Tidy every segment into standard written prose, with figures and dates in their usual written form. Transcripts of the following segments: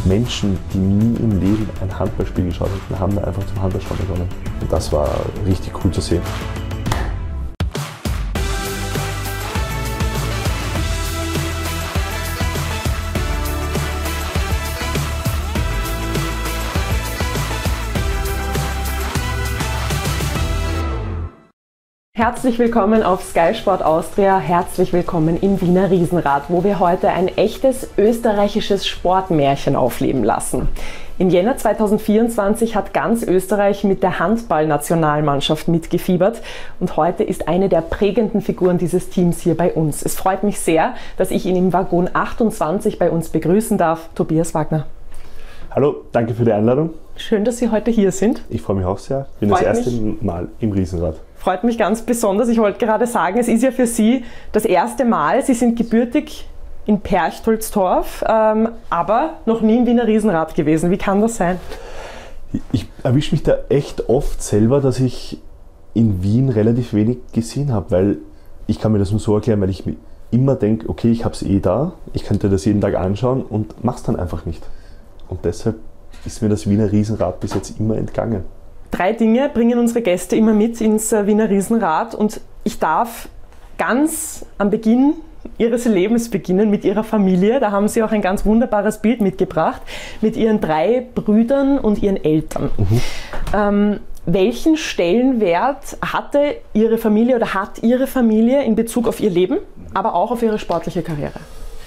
Menschen, die nie im Leben ein Handballspiel geschaut hatten, haben da einfach zum Handballschauen begonnen. Und das war richtig cool zu sehen. Herzlich willkommen auf Sky Sport Austria, herzlich willkommen im Wiener Riesenrad, wo wir heute ein echtes österreichisches Sportmärchen aufleben lassen. Im Jänner 2024 hat ganz Österreich mit der Handballnationalmannschaft mitgefiebert und heute ist eine der prägenden Figuren dieses Teams hier bei uns. Es freut mich sehr, dass ich ihn im Waggon 28 bei uns begrüßen darf, Tobias Wagner. Hallo, danke für die Einladung. Schön, dass Sie heute hier sind. Ich freue mich auch sehr. Ich bin das erste Mal im Riesenrad. Freut mich ganz besonders. Ich wollte gerade sagen, es ist ja für Sie das erste Mal. Sie sind gebürtig in Perchtoldsdorf, aber noch nie im Wiener Riesenrad gewesen. Wie kann das sein? Ich erwische mich da echt oft selber, dass ich in Wien relativ wenig gesehen habe, weil ich kann mir das nur so erklären, weil ich mir immer denke, okay, ich habe es eh da, ich könnte das jeden Tag anschauen und mache es dann einfach nicht. Und deshalb ist mir das Wiener Riesenrad bis jetzt immer entgangen. 3 Dinge bringen unsere Gäste immer mit ins Wiener Riesenrad und ich darf ganz am Beginn Ihres Lebens beginnen mit Ihrer Familie. Da haben Sie auch ein ganz wunderbares Bild mitgebracht mit Ihren 3 Brüdern und Ihren Eltern. Welchen Stellenwert hatte Ihre Familie oder hat Ihre Familie in Bezug auf Ihr Leben, aber auch auf Ihre sportliche Karriere?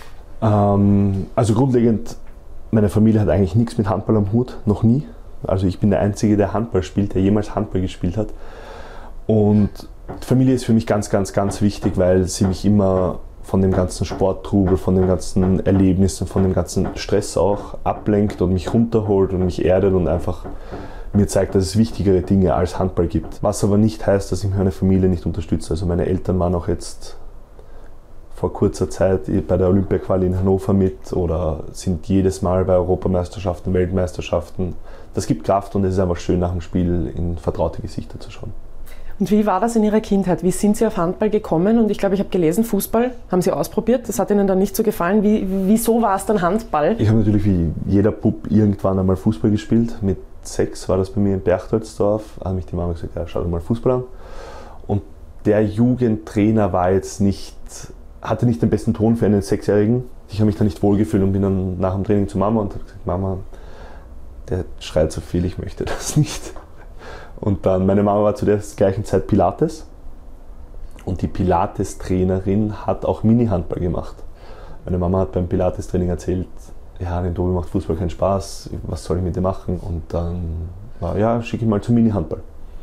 Also grundlegend, meine Familie hat eigentlich nichts mit Handball am Hut, noch nie. Also ich bin der Einzige, der Handball spielt, der jemals Handball gespielt hat. Und die Familie ist für mich ganz, ganz, ganz wichtig, weil sie mich immer von dem ganzen Sporttrubel, von den ganzen Erlebnissen, von dem ganzen Stress auch ablenkt und mich runterholt und mich erdet und einfach mir zeigt, dass es wichtigere Dinge als Handball gibt. Was aber nicht heißt, dass ich meine Familie nicht unterstütze. Also meine Eltern waren auch jetzt vor kurzer Zeit bei der Olympia-Quali in Hannover mit oder sind jedes Mal bei Europameisterschaften, Weltmeisterschaften. Das gibt Kraft und es ist einfach schön, nach dem Spiel in vertraute Gesichter zu schauen. Und wie war das in Ihrer Kindheit? Wie sind Sie auf Handball gekommen? Und ich glaube, ich habe gelesen, Fußball haben Sie ausprobiert. Das hat Ihnen dann nicht so gefallen. Wieso war es dann Handball? Ich habe natürlich wie jeder Bub irgendwann einmal Fußball gespielt. Mit 6 war das bei mir in Berchtoldsdorf. Da hat mich die Mama gesagt, ja, schau dir mal Fußball an. Und der Jugendtrainer war jetzt hatte nicht den besten Ton für einen 6-Jährigen. Ich habe mich da nicht wohlgefühlt und bin dann nach dem Training zu Mama und habe gesagt, Mama, der schreit so viel, ich möchte das nicht. Und dann, meine Mama war zu der gleichen Zeit Pilates und die Pilates-Trainerin hat auch Mini-Handball gemacht. Meine Mama hat beim Pilates-Training erzählt, ja, dem Tobi macht Fußball keinen Spaß, was soll ich mit dem machen? Und dann war, ja, schicke ich mal zum Mini-Handball.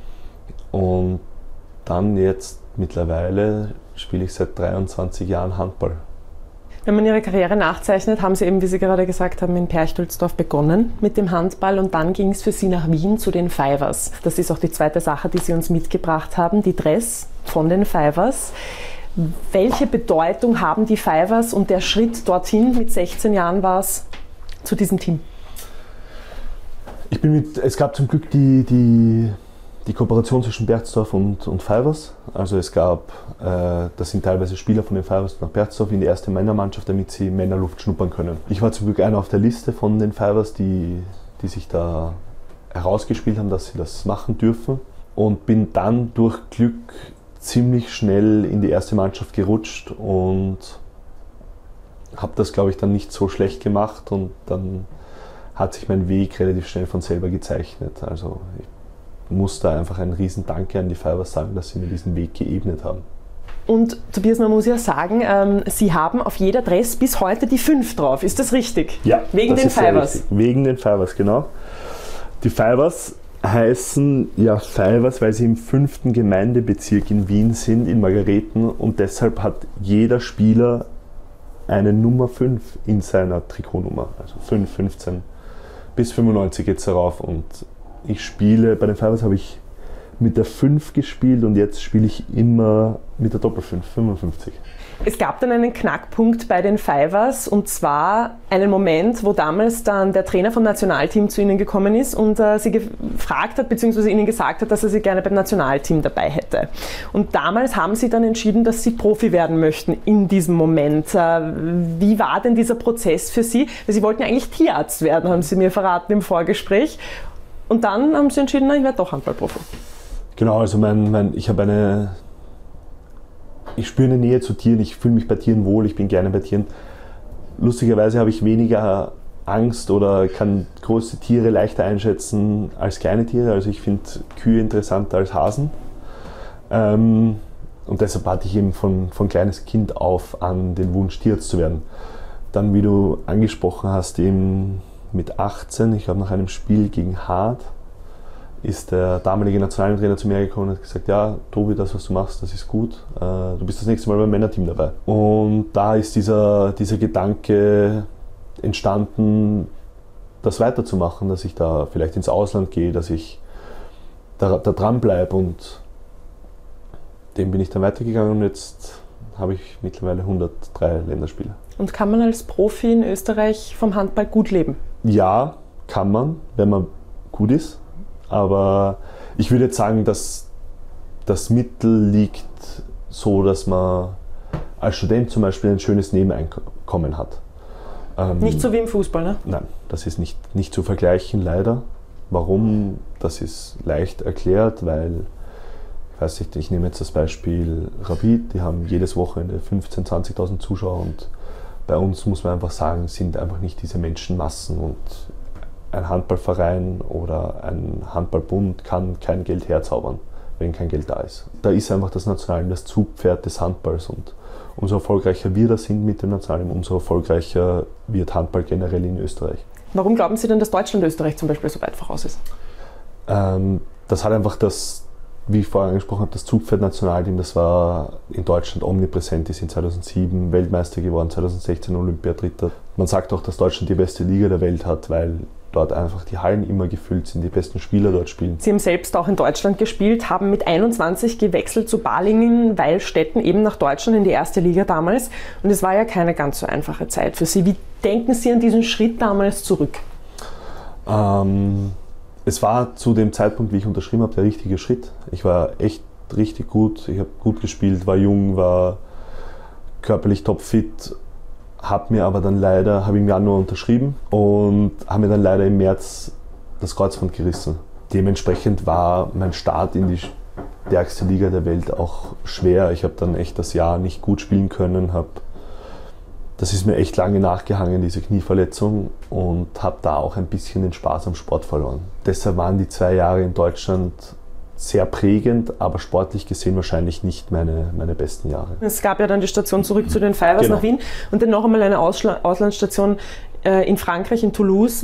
Und dann jetzt mittlerweile spiele ich seit 23 Jahren Handball. Wenn man Ihre Karriere nachzeichnet, haben Sie eben, wie Sie gerade gesagt haben, in Perchtoldsdorf begonnen mit dem Handball und dann ging es für Sie nach Wien zu den Fivers. Das ist auch die zweite Sache, die Sie uns mitgebracht haben, die Dress von den Fivers. Welche Bedeutung haben die Fivers und der Schritt dorthin, mit 16 Jahren war es, zu diesem Team? Es gab zum Glück die Kooperation zwischen Berchtesdorf und Fivers. Also es gab, das sind teilweise Spieler von den Fivers nach Berchtesdorf in die erste Männermannschaft, damit sie Männerluft schnuppern können. Ich war zum Glück einer auf der Liste von den Fivers, die sich da herausgespielt haben, dass sie das machen dürfen. Und bin dann durch Glück ziemlich schnell in die erste Mannschaft gerutscht und habe das, glaube ich, dann nicht so schlecht gemacht und dann hat sich mein Weg relativ schnell von selber gezeichnet. Also ich muss da einfach einen riesen Danke an die Fivers sagen, dass sie mir diesen Weg geebnet haben. Und Tobias, man muss ja sagen, Sie haben auf jeder Dress bis heute die 5 drauf. Ist das richtig? Ja. Wegen den Fivers? Wegen den Fivers, genau. Die Fivers heißen ja Fivers, weil sie im 5. Gemeindebezirk in Wien sind, in Margareten. Und deshalb hat jeder Spieler eine Nummer 5 in seiner Trikotnummer. Also 5, 15 bis 95 geht es darauf. Und ich spiele, bei den Fivers habe ich mit der 5 gespielt und jetzt spiele ich immer mit der Doppel-5, 55. Es gab dann einen Knackpunkt bei den Fivers und zwar einen Moment, wo damals dann der Trainer vom Nationalteam zu Ihnen gekommen ist und Sie gefragt hat, beziehungsweise Ihnen gesagt hat, dass er Sie gerne beim Nationalteam dabei hätte. Und damals haben Sie dann entschieden, dass Sie Profi werden möchten in diesem Moment. Wie war denn dieser Prozess für Sie? Weil Sie wollten ja eigentlich Tierarzt werden, haben Sie mir verraten im Vorgespräch. Und dann haben Sie entschieden, ich werde doch Handballprofi. Genau, also ich spüre eine Nähe zu Tieren, ich fühle mich bei Tieren wohl, ich bin gerne bei Tieren. Lustigerweise habe ich weniger Angst oder kann große Tiere leichter einschätzen als kleine Tiere. Also ich finde Kühe interessanter als Hasen. Und deshalb hatte ich eben von kleines Kind auf an den Wunsch, Tierarzt zu werden. Dann, wie du angesprochen hast, eben mit 18, ich glaube nach einem Spiel gegen Hart, ist der damalige Nationaltrainer zu mir gekommen und hat gesagt, ja, Tobi, das, was du machst, das ist gut. Du bist das nächste Mal beim Männerteam dabei. Und da ist dieser Gedanke entstanden, das weiterzumachen, dass ich da vielleicht ins Ausland gehe, dass ich da dran bleibe, und dem bin ich dann weitergegangen und jetzt habe ich mittlerweile 103 Länderspiele. Und kann man als Profi in Österreich vom Handball gut leben? Ja, kann man, wenn man gut ist. Aber ich würde jetzt sagen, dass das Mittel liegt so, dass man als Student zum Beispiel ein schönes Nebeneinkommen hat. Nicht so wie im Fußball, ne? Nein, das ist nicht zu vergleichen, leider. Warum? Das ist leicht erklärt, weil, ich weiß nicht, ich nehme jetzt das Beispiel Rapid, die haben jedes Wochenende 15.000, 20.000 Zuschauer, und bei uns, muss man einfach sagen, sind einfach nicht diese Menschenmassen, und ein Handballverein oder ein Handballbund kann kein Geld herzaubern, wenn kein Geld da ist. Da ist einfach das Nationalteam das Zugpferd des Handballs, und umso erfolgreicher wir da sind mit dem Nationalteam, umso erfolgreicher wird Handball generell in Österreich. Warum glauben Sie denn, dass Deutschland Österreich zum Beispiel so weit voraus ist? Das hat einfach wie ich vorher angesprochen habe, das Zugpferd-Nationalteam, das war in Deutschland omnipräsent. Die sind 2007 Weltmeister geworden, 2016 Olympiadritter. Man sagt auch, dass Deutschland die beste Liga der Welt hat, weil dort einfach die Hallen immer gefüllt sind, die besten Spieler dort spielen. Sie haben selbst auch in Deutschland gespielt, haben mit 21 gewechselt zu Balingen-Weilstätten, eben nach Deutschland in die erste Liga damals. Und es war ja keine ganz so einfache Zeit für Sie. Wie denken Sie an diesen Schritt damals zurück? Es war zu dem Zeitpunkt, wie ich unterschrieben habe, der richtige Schritt. Ich war echt richtig gut, ich habe gut gespielt, war jung, war körperlich topfit. Habe im Januar unterschrieben und habe mir dann leider im März das Kreuzband gerissen. Dementsprechend war mein Start in die stärkste Liga der Welt auch schwer. Ich habe dann echt das Jahr nicht gut spielen können. Das ist mir echt lange nachgehangen, diese Knieverletzung, und habe da auch ein bisschen den Spaß am Sport verloren. Deshalb waren die 2 Jahre in Deutschland sehr prägend, aber sportlich gesehen wahrscheinlich nicht meine besten Jahre. Es gab ja dann die Station zurück zu den Fivers nach Wien und dann noch einmal eine Auslandsstation in Frankreich, in Toulouse.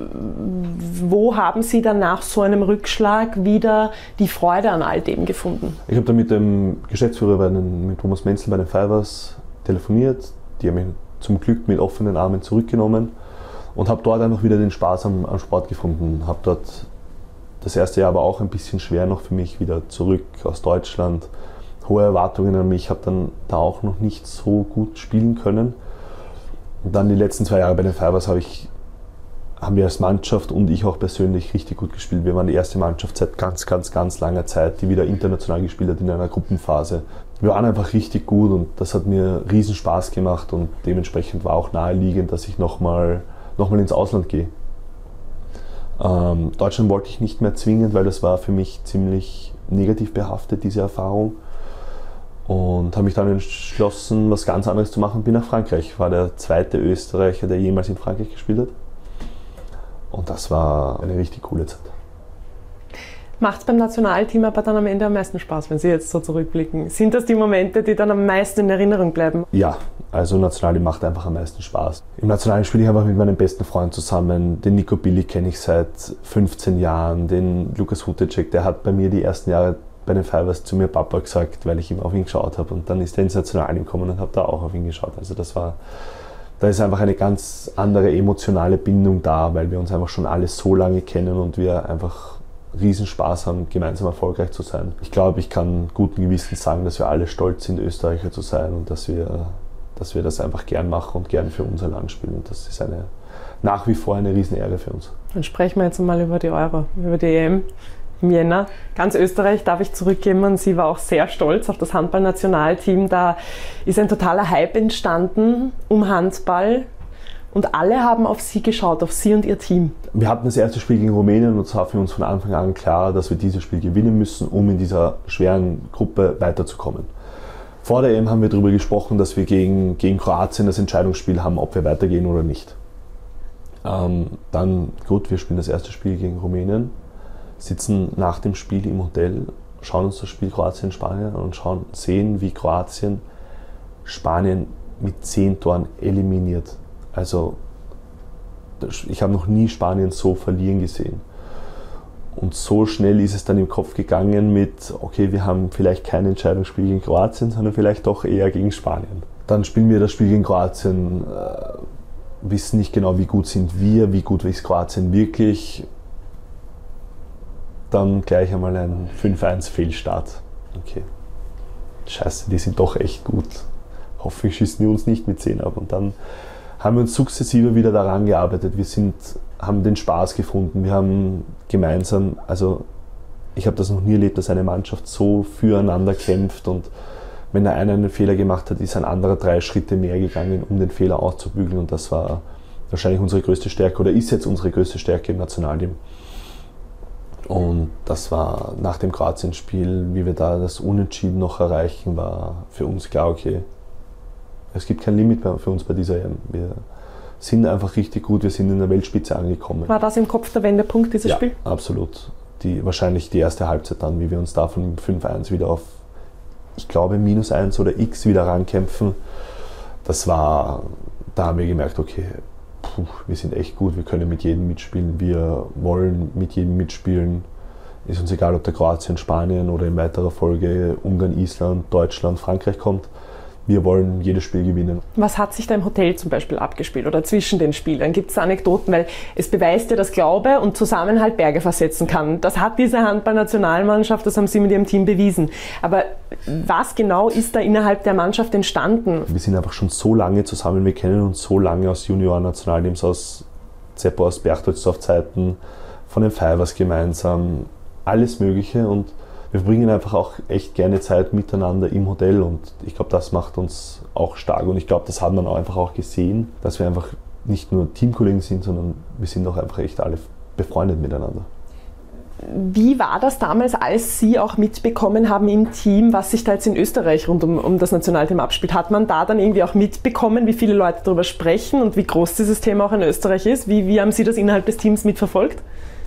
Wo haben Sie dann nach so einem Rückschlag wieder die Freude an all dem gefunden? Ich habe dann mit dem Geschäftsführer, mit Thomas Menzel bei den Fivers telefoniert. Die haben mich zum Glück mit offenen Armen zurückgenommen und habe dort einfach wieder den Spaß am Sport gefunden. Habe dort das erste Jahr aber auch ein bisschen schwer noch für mich, wieder zurück aus Deutschland. Hohe Erwartungen an mich, habe dann da auch noch nicht so gut spielen können. Und dann die letzten 2 Jahre bei den Fivers haben wir als Mannschaft und ich auch persönlich richtig gut gespielt. Wir waren die erste Mannschaft seit ganz langer Zeit, die wieder international gespielt hat in einer Gruppenphase. Wir waren einfach richtig gut und das hat mir riesen Spaß gemacht, und dementsprechend war auch naheliegend, dass ich nochmal ins Ausland gehe. Deutschland wollte ich nicht mehr zwingend, weil das war für mich ziemlich negativ behaftet, diese Erfahrung. Und habe mich dann entschlossen, was ganz anderes zu machen, bin nach Frankreich. Ich war der 2. Österreicher, der jemals in Frankreich gespielt hat. Und das war eine richtig coole Zeit. Macht es beim Nationalteam aber dann am Ende am meisten Spaß, wenn Sie jetzt so zurückblicken? Sind das die Momente, die dann am meisten in Erinnerung bleiben? Ja, also Nationalteam macht einfach am meisten Spaß. Im Nationalteam spiele ich einfach mit meinem besten Freund zusammen. Den Nico Billy kenne ich seit 15 Jahren. Den Lukas Hutecek, der hat bei mir die ersten Jahre bei den Fivers zu mir Papa gesagt, weil ich ihm auf ihn geschaut habe. Und dann ist er ins Nationalteam gekommen und habe da auch auf ihn geschaut. Also da ist einfach eine ganz andere emotionale Bindung da, weil wir uns einfach schon alle so lange kennen und wir einfach Riesenspaß haben, gemeinsam erfolgreich zu sein. Ich glaube, ich kann guten Gewissens sagen, dass wir alle stolz sind, Österreicher zu sein und dass wir das einfach gern machen und gern für unser Land spielen. Und das ist nach wie vor eine Riesenehre für uns. Dann sprechen wir jetzt mal über die Euro, über die EM im Jänner. Ganz Österreich darf ich zurückgeben und sie war auch sehr stolz auf das Handballnationalteam. Da ist ein totaler Hype entstanden um Handball und alle haben auf sie geschaut, auf sie und ihr Team. Wir hatten das erste Spiel gegen Rumänien und es war für uns von Anfang an klar, dass wir dieses Spiel gewinnen müssen, um in dieser schweren Gruppe weiterzukommen. Vor der EM haben wir darüber gesprochen, dass wir gegen Kroatien das Entscheidungsspiel haben, ob wir weitergehen oder nicht. Dann, gut, wir spielen das erste Spiel gegen Rumänien, sitzen nach dem Spiel im Hotel, schauen uns das Spiel Kroatien-Spanien an und sehen, wie Kroatien Spanien mit 10 Toren eliminiert. Also ich habe noch nie Spanien so verlieren gesehen. Und so schnell ist es dann im Kopf gegangen mit, okay, wir haben vielleicht kein Entscheidungsspiel gegen Kroatien, sondern vielleicht doch eher gegen Spanien. Dann spielen wir das Spiel gegen Kroatien, wissen nicht genau, wie gut sind wir, wie gut ist Kroatien wirklich. Dann gleich einmal ein 5-1 Fehlstart. Okay, scheiße, die sind doch echt gut. Hoffentlich schießen die uns nicht mit 10 ab. Und dann haben wir uns sukzessive wieder daran gearbeitet. Haben den Spaß gefunden. Wir haben gemeinsam, also ich habe das noch nie erlebt, dass eine Mannschaft so füreinander kämpft und wenn der eine einen Fehler gemacht hat, ist ein anderer 3 Schritte mehr gegangen, um den Fehler auszubügeln und das war wahrscheinlich unsere größte Stärke oder ist jetzt unsere größte Stärke im Nationalteam. Und das war nach dem Kroatien-Spiel, wie wir da das Unentschieden noch erreichen, war für uns klar, okay, es gibt kein Limit für uns bei dieser EM. Wir sind einfach richtig gut, wir sind in der Weltspitze angekommen. War das im Kopf der Wendepunkt, dieses Spiel? Ja, absolut. Wahrscheinlich die erste Halbzeit dann, wie wir uns da von 5-1 wieder auf, ich glaube, -1 oder X wieder rankämpfen. Da haben wir gemerkt, okay, wir sind echt gut, wir können mit jedem mitspielen, wir wollen mit jedem mitspielen. Ist uns egal, ob der Kroatien, Spanien oder in weiterer Folge Ungarn, Island, Deutschland, Frankreich kommt. Wir wollen jedes Spiel gewinnen. Was hat sich da im Hotel zum Beispiel abgespielt oder zwischen den Spielern? Gibt es Anekdoten? Weil es beweist ja, dass Glaube und Zusammenhalt Berge versetzen kann. Das hat diese Handballnationalmannschaft, das haben Sie mit Ihrem Team bewiesen. Aber was genau ist da innerhalb der Mannschaft entstanden? Wir sind einfach schon so lange zusammen, wir kennen uns so lange aus Junioren-Nationalteams, aus Zeppo, aus Berchtoldsdorf-Zeiten, von den Fivers gemeinsam, alles Mögliche und wir verbringen einfach auch echt gerne Zeit miteinander im Hotel und ich glaube, das macht uns auch stark und ich glaube, das hat man auch einfach auch gesehen, dass wir einfach nicht nur Teamkollegen sind, sondern wir sind auch einfach echt alle befreundet miteinander. Wie war das damals, als Sie auch mitbekommen haben im Team, was sich da jetzt in Österreich rund um das Nationalteam abspielt? Hat man da dann irgendwie auch mitbekommen, wie viele Leute darüber sprechen und wie groß dieses Thema auch in Österreich ist? Wie haben Sie das innerhalb des Teams mitverfolgt?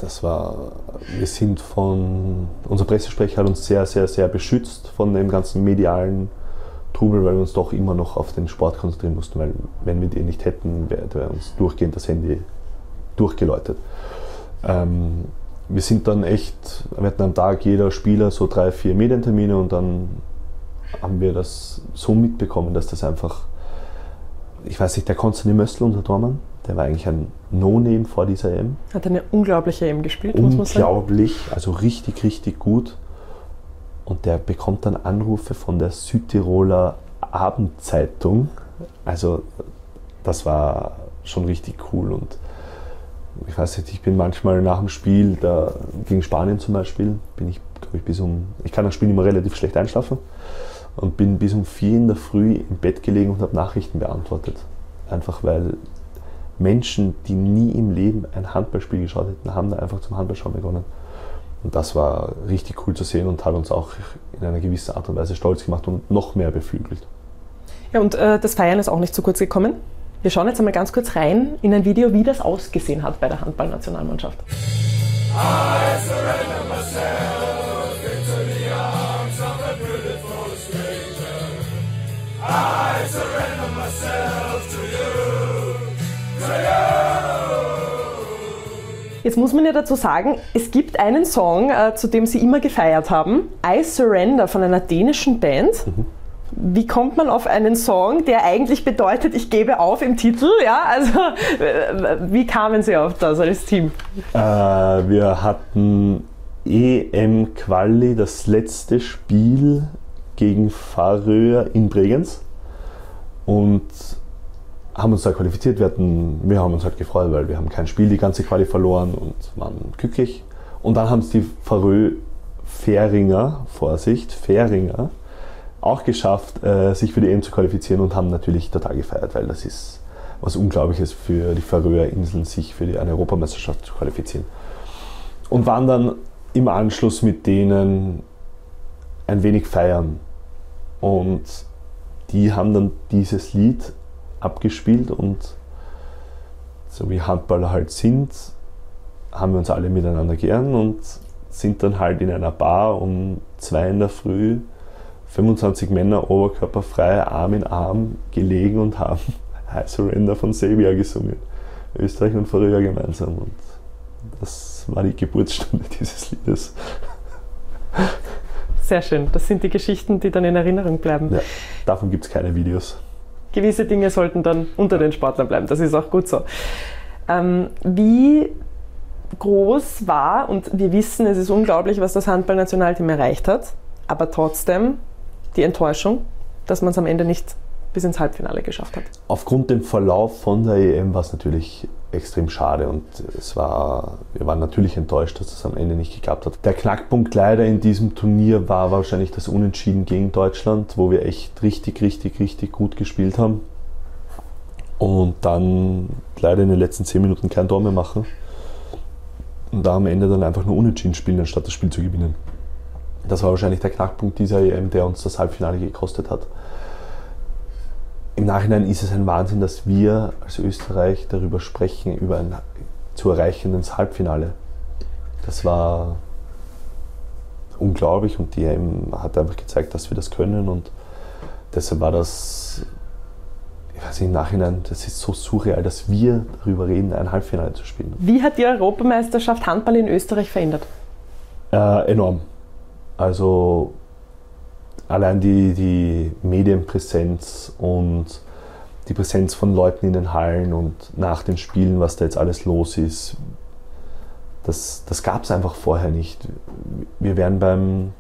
Unser Pressesprecher hat uns sehr, sehr, sehr beschützt von dem ganzen medialen Trubel, weil wir uns doch immer noch auf den Sport konzentrieren mussten, weil wenn wir den nicht hätten, wäre uns durchgehend das Handy durchgeläutet. Wir hatten am Tag jeder Spieler so 3-4 Medientermine und dann haben wir das so mitbekommen, dass das einfach, ich weiß nicht, der Konstantin Möstl, unser Tormann, der war eigentlich ein No-Name vor dieser EM. Hat eine unglaubliche EM gespielt, muss man sagen. Unglaublich, also richtig, richtig gut. Und der bekommt dann Anrufe von der Südtiroler Abendzeitung. Also das war schon richtig cool. Und ich weiß nicht, ich bin manchmal nach dem Spiel, gegen Spanien zum Beispiel, ich kann das Spiel immer relativ schlecht einschlafen und bin bis um 4 in der Früh im Bett gelegen und habe Nachrichten beantwortet. Einfach weil Menschen, die nie im Leben ein Handballspiel geschaut hätten, haben da einfach zum Handballschauen begonnen. Und das war richtig cool zu sehen und hat uns auch in einer gewissen Art und Weise stolz gemacht und noch mehr beflügelt. Ja, und das Feiern ist auch nicht zu kurz gekommen. Wir schauen jetzt einmal ganz kurz rein in ein Video, wie das ausgesehen hat bei der Handballnationalmannschaft. I surrender myself into the arms of a beautiful stranger. I surrender myself to you, to you. Jetzt muss man ja dazu sagen, es gibt einen Song, zu dem Sie immer gefeiert haben, I Surrender von einer dänischen Band. Wie kommt man auf einen Song, der eigentlich bedeutet, ich gebe auf im Titel? Ja, also wie kamen Sie auf das als Team? Wir hatten EM-Quali, das letzte Spiel gegen Färöer in Bregenz und haben uns da qualifiziert. Wir haben uns halt gefreut, weil wir haben kein Spiel, die ganze Quali verloren und waren glücklich. Und dann haben es die Färinger auch geschafft, sich für die EM zu qualifizieren und haben natürlich total gefeiert, weil das ist was Unglaubliches für die Färöerinseln, sich für eine Europameisterschaft zu qualifizieren. Und waren dann im Anschluss mit denen ein wenig feiern. Und die haben dann dieses Lied abgespielt und so wie Handballer halt sind, haben wir uns alle miteinander gern und sind dann halt in einer Bar um 2 in der Früh 25 Männer oberkörperfrei, Arm in Arm gelegen und haben I Surrender von Sabia gesungen. Österreich und Färöer gemeinsam. Und das war die Geburtsstunde dieses Liedes. Sehr schön. Das sind die Geschichten, die dann in Erinnerung bleiben. Ja, davon gibt es keine Videos. Gewisse Dinge sollten dann unter den Sportlern bleiben. Das ist auch gut so. Wie groß war, und wir wissen, es ist unglaublich, was das Handballnationalteam erreicht hat, aber trotzdem die Enttäuschung, dass man es am Ende nicht bis ins Halbfinale geschafft hat. Aufgrund dem Verlauf von der EM war es natürlich extrem schade und wir waren natürlich enttäuscht, dass es am Ende nicht geklappt hat. Der Knackpunkt leider in diesem Turnier war wahrscheinlich das Unentschieden gegen Deutschland, wo wir echt richtig gut gespielt haben und dann leider in den letzten 10 Minuten kein Tor mehr machen und da am Ende dann einfach nur unentschieden spielen, anstatt das Spiel zu gewinnen. Das war wahrscheinlich der Knackpunkt dieser EM, der uns das Halbfinale gekostet hat. Im Nachhinein ist es ein Wahnsinn, dass wir als Österreich darüber sprechen, über ein zu erreichendes Halbfinale. Das war unglaublich und die EM hat einfach gezeigt, dass wir das können und deshalb war das, ich weiß nicht, im Nachhinein, das ist so surreal, dass wir darüber reden, ein Halbfinale zu spielen. Wie hat die Europameisterschaft Handball in Österreich verändert? Enorm. Also allein die Medienpräsenz und die Präsenz von Leuten in den Hallen und nach den Spielen, was da jetzt alles los ist, das gab es einfach vorher nicht. Wir werden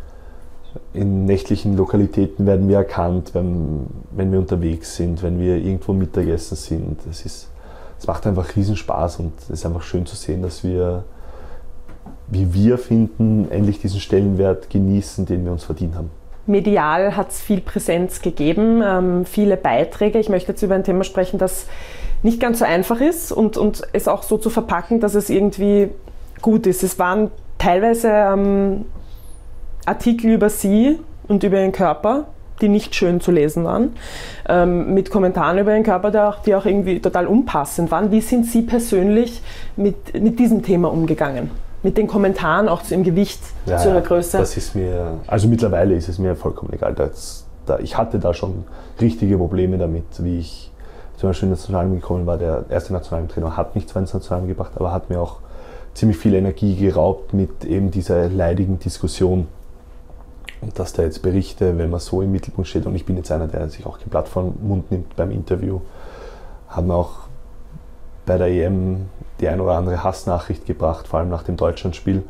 in nächtlichen Lokalitäten werden wir erkannt, wenn wir unterwegs sind, wenn wir irgendwo Mittagessen sind. Es macht einfach riesen Spaß und es ist einfach schön zu sehen, dass wir, wie wir finden, endlich diesen Stellenwert genießen, den wir uns verdient haben. Medial hat es viel Präsenz gegeben, viele Beiträge. Ich möchte jetzt über ein Thema sprechen, das nicht ganz so einfach ist und es auch so zu verpacken, dass es irgendwie gut ist. Es waren teilweise Artikel über Sie und über Ihren Körper, die nicht schön zu lesen waren, mit Kommentaren über Ihren Körper, die auch irgendwie total unpassend waren. Wie sind Sie persönlich mit diesem Thema umgegangen? Mit den Kommentaren auch zu Ihrem Gewicht, zu Ihrer Größe? Das ist mir, also mittlerweile ist es mir vollkommen egal. Ich hatte da schon richtige Probleme damit, wie ich zum Beispiel in das Nationalteam gekommen war. Der erste Nationaltrainer hat mich zwar ins Nationalteam gebracht, aber hat mir auch ziemlich viel Energie geraubt mit eben dieser leidigen Diskussion. Und dass da jetzt Berichte, wenn man so im Mittelpunkt steht, und ich bin jetzt einer, der sich auch kein Blatt vor den Mund nimmt beim Interview, haben auch bei der EM die ein oder andere Hassnachricht gebracht, vor allem nach dem Deutschlandspiel.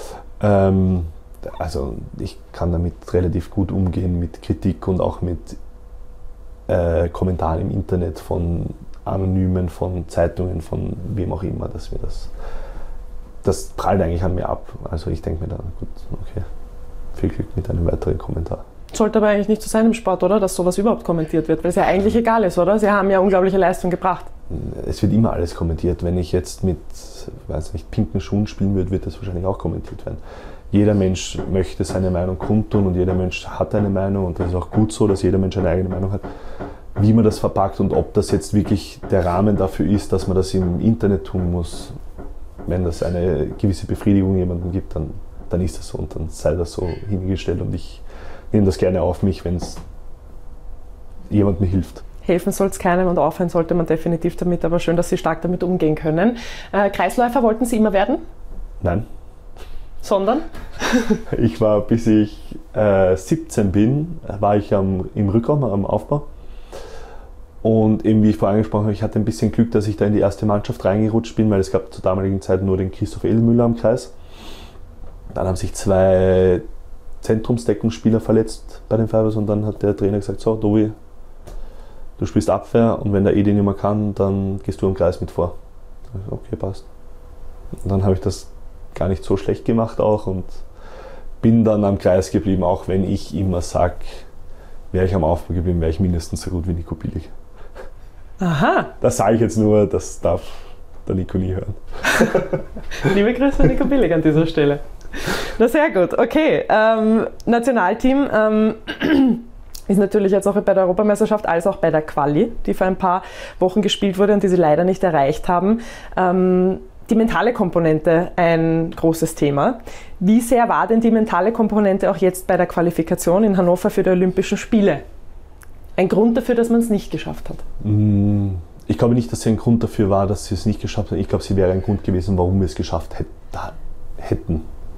Also ich kann damit relativ gut umgehen, mit Kritik und auch mit Kommentaren im Internet von Anonymen, von Zeitungen, von wem auch immer, dass wir das prallt eigentlich an mir ab. Also ich denke mir dann, gut, okay, viel Glück mit einem weiteren Kommentar. Sollte aber eigentlich nicht so sein im Sport, oder? Dass sowas überhaupt kommentiert wird, weil es ja eigentlich egal ist, oder? Sie haben ja unglaubliche Leistung gebracht. Es wird immer alles kommentiert. Wenn ich jetzt mit, weiß nicht, pinken Schuhen spielen würde, wird das wahrscheinlich auch kommentiert werden. Jeder Mensch möchte seine Meinung kundtun und jeder Mensch hat eine Meinung und das ist auch gut so, dass jeder Mensch eine eigene Meinung hat. Wie man das verpackt und ob das jetzt wirklich der Rahmen dafür ist, dass man das im Internet tun muss, wenn das eine gewisse Befriedigung jemandem gibt, dann ist das so und dann sei das so hingestellt und ich nehme das gerne auf mich, wenn es jemandem hilft. Helfen soll es keinem und aufhören sollte man definitiv damit, aber schön, dass Sie stark damit umgehen können. Kreisläufer wollten Sie immer werden? Nein. Sondern? Ich war, bis ich 17 bin, war ich im Rückraum, am Aufbau. Und eben, wie ich vorher angesprochen habe, ich hatte ein bisschen Glück, dass ich da in die erste Mannschaft reingerutscht bin, weil es gab zur damaligen Zeit nur den Christoph Edelmüller am Kreis. Dann haben sich 2 Zentrumsdeckungsspieler verletzt bei den Fibers und dann hat der Trainer gesagt, so Tobi, du spielst Abwehr und wenn der Edi nicht mehr kann, dann gehst du im Kreis mit vor. Okay, passt. Und dann habe ich das gar nicht so schlecht gemacht auch und bin dann am Kreis geblieben, auch wenn ich immer sage, wäre ich am Aufbau geblieben, wäre ich mindestens so gut wie Nico Billig. Aha. Das sage ich jetzt nur, das darf der Nico nie hören. Liebe Grüße an Nico Billig an dieser Stelle. Na sehr gut, okay. Nationalteam ist natürlich jetzt auch bei der Europameisterschaft als auch bei der Quali, die vor ein paar Wochen gespielt wurde und die sie leider nicht erreicht haben. Die mentale Komponente ein großes Thema. Wie sehr war denn die mentale Komponente auch jetzt bei der Qualifikation in Hannover für die Olympischen Spiele ein Grund dafür, dass man es nicht geschafft hat? Ich glaube nicht, dass sie ein Grund dafür war, dass sie es nicht geschafft haben. Ich glaube, sie wäre ein Grund gewesen, warum wir es geschafft hätten.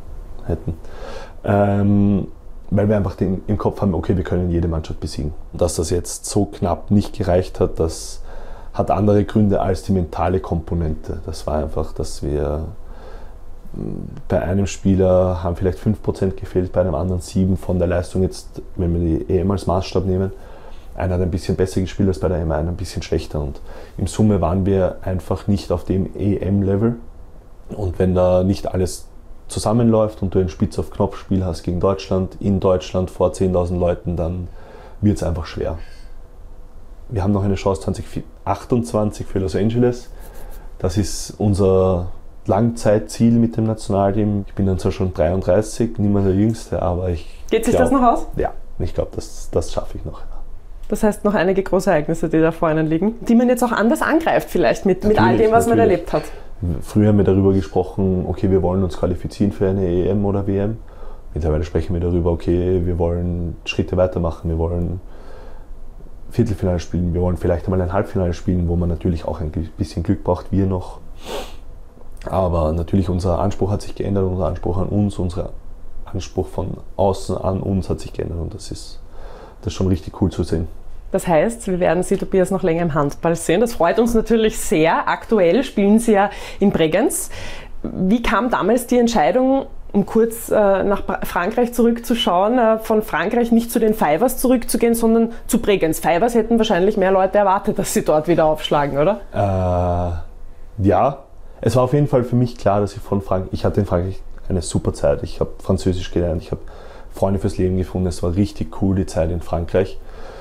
Weil wir einfach im Kopf haben, okay, wir können jede Mannschaft besiegen. Dass das jetzt so knapp nicht gereicht hat, das hat andere Gründe als die mentale Komponente. Das war einfach, dass wir bei einem Spieler haben vielleicht 5% gefehlt, bei einem anderen 7% von der Leistung jetzt, wenn wir die EM als Maßstab nehmen. Einer hat ein bisschen besser gespielt als bei der EM, einer ein bisschen schlechter. Und in Summe waren wir einfach nicht auf dem EM-Level. Und wenn da nicht alles zusammenläuft und du ein Spitz-auf-Knopf-Spiel hast gegen Deutschland, in Deutschland vor 10.000 Leuten, dann wird es einfach schwer. Wir haben noch eine Chance 2028 für Los Angeles. Das ist unser Langzeitziel mit dem Nationalteam. Ich bin dann zwar schon 33, nicht mehr der Jüngste, aber Geht sich das noch aus? Ja, ich glaube, das schaffe ich noch. Das heißt, noch einige große Ereignisse, die da vor Ihnen liegen, die man jetzt auch anders angreift vielleicht mit all dem, was man erlebt hat. Früher haben wir darüber gesprochen, okay, wir wollen uns qualifizieren für eine EM oder WM. Mittlerweile sprechen wir darüber, okay, wir wollen Schritte weitermachen, wir wollen Viertelfinale spielen, wir wollen vielleicht einmal ein Halbfinale spielen, wo man natürlich auch ein bisschen Glück braucht, wir noch. Aber natürlich unser Anspruch hat sich geändert, unser Anspruch an uns, unser Anspruch von außen an uns hat sich geändert und das ist schon richtig cool zu sehen. Das heißt, wir werden Sie, Tobias, noch länger im Handball sehen. Das freut uns natürlich sehr. Aktuell spielen Sie ja in Bregenz. Wie kam damals die Entscheidung, um kurz nach Frankreich zurückzuschauen, von Frankreich nicht zu den Fivers zurückzugehen, sondern zu Bregenz? Fivers hätten wahrscheinlich mehr Leute erwartet, dass Sie dort wieder aufschlagen, oder? Ja, es war auf jeden Fall für mich klar, dass ich hatte in Frankreich eine super Zeit. Ich habe Französisch gelernt, ich habe Freunde fürs Leben gefunden. Es war richtig cool, die Zeit in Frankreich.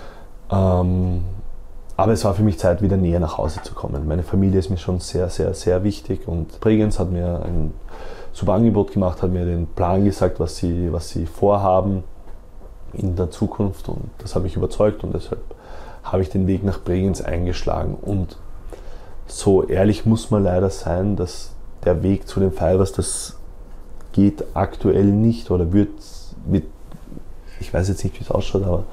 Aber es war für mich Zeit, wieder näher nach Hause zu kommen. Meine Familie ist mir schon sehr, sehr, sehr wichtig und Bregenz hat mir ein super Angebot gemacht, hat mir den Plan gesagt, was sie vorhaben in der Zukunft und das hat mich überzeugt und deshalb habe ich den Weg nach Bregenz eingeschlagen und so ehrlich muss man leider sein, dass der Weg zu den Fivers, das geht aktuell nicht oder wird, ich weiß jetzt nicht, wie es ausschaut, aber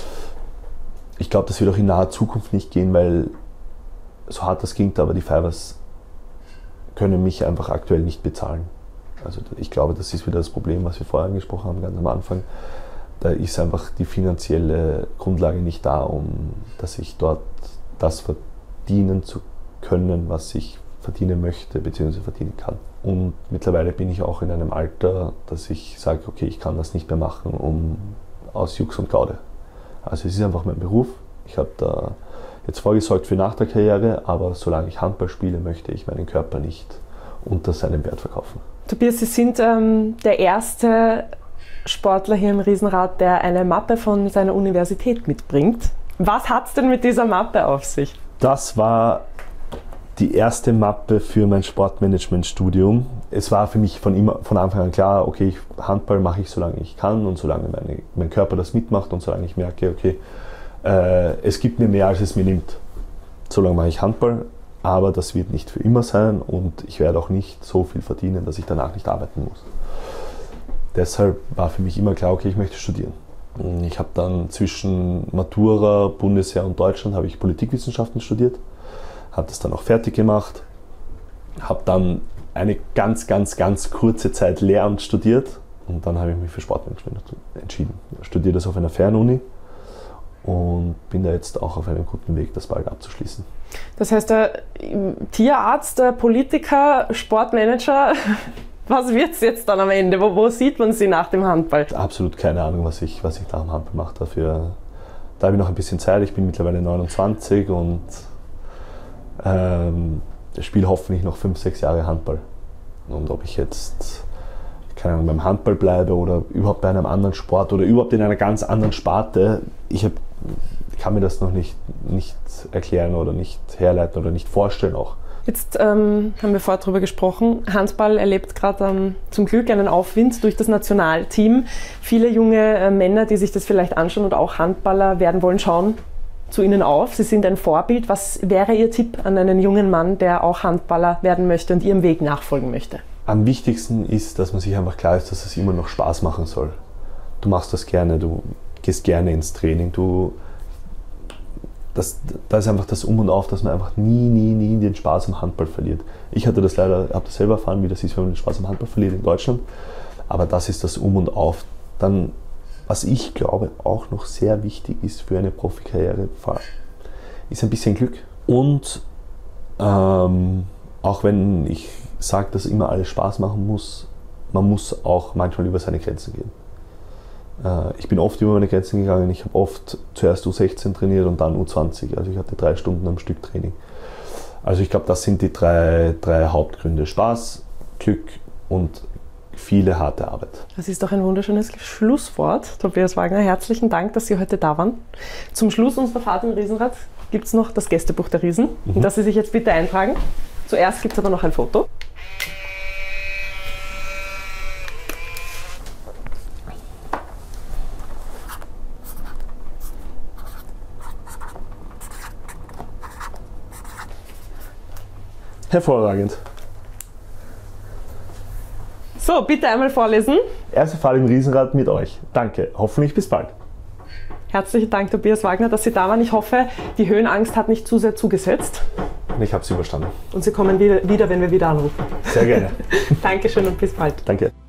ich glaube, das wird auch in naher Zukunft nicht gehen, weil so hart das klingt, aber die Fivers können mich einfach aktuell nicht bezahlen. Also ich glaube, das ist wieder das Problem, was wir vorher angesprochen haben, ganz am Anfang. Da ist einfach die finanzielle Grundlage nicht da, dass ich dort das verdienen zu können, was ich verdienen möchte bzw. verdienen kann. Und mittlerweile bin ich auch in einem Alter, dass ich sage, okay, ich kann das nicht mehr machen, aus Jux und Gaude. Also es ist einfach mein Beruf. Ich habe da jetzt vorgesorgt für nach der Karriere, aber solange ich Handball spiele, möchte ich meinen Körper nicht unter seinem Wert verkaufen. Tobias, Sie sind der erste Sportler hier im Riesenrad, der eine Mappe von seiner Universität mitbringt. Was hat es denn mit dieser Mappe auf sich? Das war die erste Mappe für mein Sportmanagement-Studium. Es war für mich von Anfang an klar, okay, Handball mache ich, solange ich kann und solange mein Körper das mitmacht und solange ich merke, okay, es gibt mir mehr, als es mir nimmt. Solange mache ich Handball, aber das wird nicht für immer sein und ich werde auch nicht so viel verdienen, dass ich danach nicht arbeiten muss. Deshalb war für mich immer klar, okay, ich möchte studieren. Ich habe dann zwischen Matura, Bundesheer und Deutschland habe ich Politikwissenschaften studiert. Habe das dann auch fertig gemacht, habe dann eine ganz, ganz, ganz kurze Zeit Lehramt studiert und dann habe ich mich für Sportmanagement entschieden. Ich studiere das auf einer Fernuni und bin da jetzt auch auf einem guten Weg, das bald abzuschließen. Das heißt, Tierarzt, Politiker, Sportmanager, Was wird es jetzt dann am Ende? Wo sieht man Sie nach dem Handball? Absolut keine Ahnung, was ich nach dem Handball mache. Da habe ich noch ein bisschen Zeit. Ich bin mittlerweile 29 und spiele hoffentlich noch 5-6 Jahre Handball. Und ob ich jetzt keine Ahnung, beim Handball bleibe oder überhaupt bei einem anderen Sport oder überhaupt in einer ganz anderen Sparte, ich kann mir das noch nicht erklären oder nicht herleiten oder nicht vorstellen auch. Jetzt haben wir vorher darüber gesprochen, Handball erlebt gerade zum Glück einen Aufwind durch das Nationalteam. Viele junge Männer, die sich das vielleicht anschauen und auch Handballer werden wollen, schauen zu Ihnen auf. Sie sind ein Vorbild. Was wäre Ihr Tipp an einen jungen Mann, der auch Handballer werden möchte und Ihrem Weg nachfolgen möchte? Am wichtigsten ist, dass man sich einfach klar ist, dass es immer noch Spaß machen soll. Du machst das gerne, du gehst gerne ins Training. Da ist einfach das Um und Auf, dass man einfach nie den Spaß am Handball verliert. Ich habe das selber erfahren, wie das ist, wenn man den Spaß am Handball verliert in Deutschland. Aber das ist das Um und Auf. Dann, was ich glaube, auch noch sehr wichtig ist für eine Profikarriere, ist ein bisschen Glück. Und auch wenn ich sage, dass immer alles Spaß machen muss, man muss auch manchmal über seine Grenzen gehen. Ich bin oft über meine Grenzen gegangen. Ich habe oft zuerst U16 trainiert und dann U20. Also ich hatte 3 Stunden am Stück Training. Also ich glaube, das sind die drei Hauptgründe. Spaß, Glück und viele harte Arbeit. Das ist doch ein wunderschönes Schlusswort. Tobias Wagner, herzlichen Dank, dass Sie heute da waren. Zum Schluss unserer Fahrt im Riesenrad gibt es noch das Gästebuch der Riesen, in das Sie sich jetzt bitte eintragen. Zuerst gibt es aber noch ein Foto. Hervorragend. So, bitte einmal vorlesen. Erste Fahrt im Riesenrad mit euch. Danke. Hoffentlich bis bald. Herzlichen Dank, Tobias Wagner, dass Sie da waren. Ich hoffe, die Höhenangst hat nicht zu sehr zugesetzt. Ich habe sie überstanden. Und Sie kommen wieder, wenn wir wieder anrufen. Sehr gerne. Dankeschön und bis bald. Danke.